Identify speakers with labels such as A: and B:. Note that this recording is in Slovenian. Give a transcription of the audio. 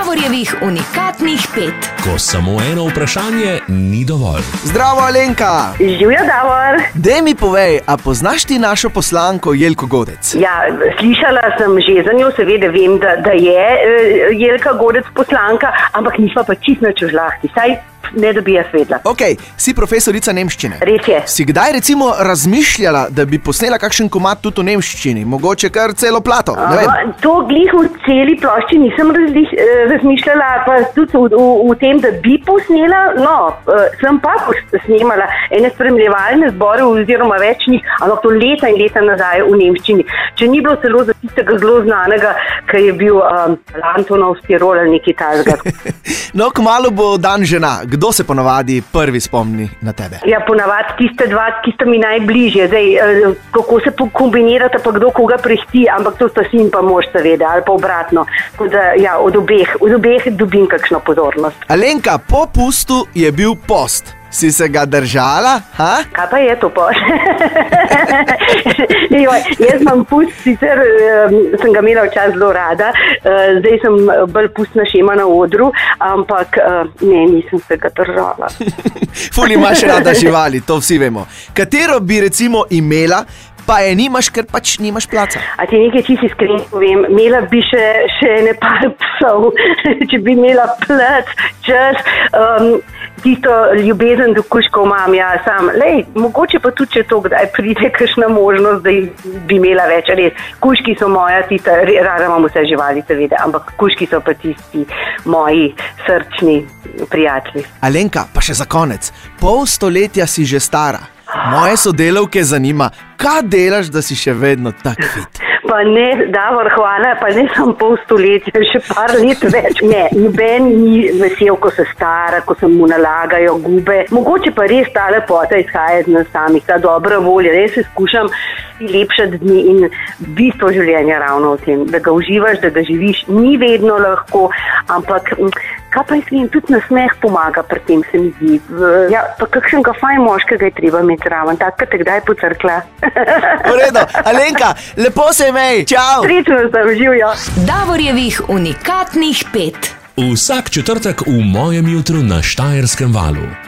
A: Davorjevih unikatnih 5.
B: Ko samo eno vprašanje ni dovolj.
C: Zdravo, Alenka!
D: Živjo, Davor!
C: Dej mi povej, a poznaš ti našo poslanko Jelko Godec?
D: Ja, slišala sem že za njo, seveda vem, da je Jelka Godec poslanka, ampak nisva pa čisto nič v žlahti, saj ne da bi jaz vedela.
C: Ok, si profesorica nemščine.
D: Res je.
C: Si kdaj recimo razmišljala, da bi posnela kakšen komad tudi v nemščini? Mogoče kar celo plato, ne vem.
D: To glih v celi plošči nisem razmišljala, pa tudi v tem, da bi posnela, sem pa snemala ene spremljevalne zbore oziroma večnih, ampak to leta in leta nazaj v nemščini. Če ni bilo celo za tistega zelo znanega, ki je bil Antonov Stirol ali nekaj tajega.
C: No, kmalu bo dan žena. Kdo se ponavadi prvi spomni na tebe?
D: Ja, ponavadi tiste dva, ki sta mi najbližje. Zdaj, kako se kombinirata, pa kdo koga prehti, ampak to sta sin pa mož, seveda, ali pa obratno. Tako da, ja, od obeh dobim kakšno pozornost.
C: Alenka, po pustu je bil post. Si se ga držala? Ha?
D: Kaj pa je to post? Jaz imam pust, sicer sem ga imela včasih zelo rada, zdaj sem bolj pustna šema na odru, ampak ne, nisem se ga držala.
C: Ful imaš rada živali, to vsi vemo. Katero bi recimo imela, pa je nimaš, ker pač nimaš placa? A
D: ti nekaj čisto iskreno povem, imela bi še ne par psov, če bi imela plac, čas, tisto ljubezen do kužkov imam, ja, sam. Lej, mogoče pa tudi, če to kdaj pride kakšna možnost, da bi imela več. Res, kužki so moja, tista, rada imam vse živali, seveda, ampak kužki so pa tisti moji srčni prijatelji.
C: Alenka, pa še za konec. Pol stoletja si že stara. Moje sodelavke zanima, kaj delaš, da si še vedno tak fit?
D: Pa ne, Davor, hvala, pa ne sem pol stoletja, še par let več. Ne, noben ni vesel, ko se stara, ko se mu nalagajo gube. Mogoče pa res ta lepota izhaja iz nas samih, ta dobra volja. Res se skušam lepšati dni in bistvo življenja ravno v tem, da ga uživaš, da ga živiš. Ni vedno lahko, ampak kaj pa jaz vem, tudi nasmeh pomaga pri tem, se mi zdi. Ja, pa kakšnega fajn moškega je treba imeti raven, tak, ka te kdaj pocrkla.
C: V redu, Alenka, lepo se imej, čau!
D: Srečno sem, živjo!
A: Davorjevih unikatnih 5.
B: Vsak četrtek v Mojem jutru na Štajerskem valu.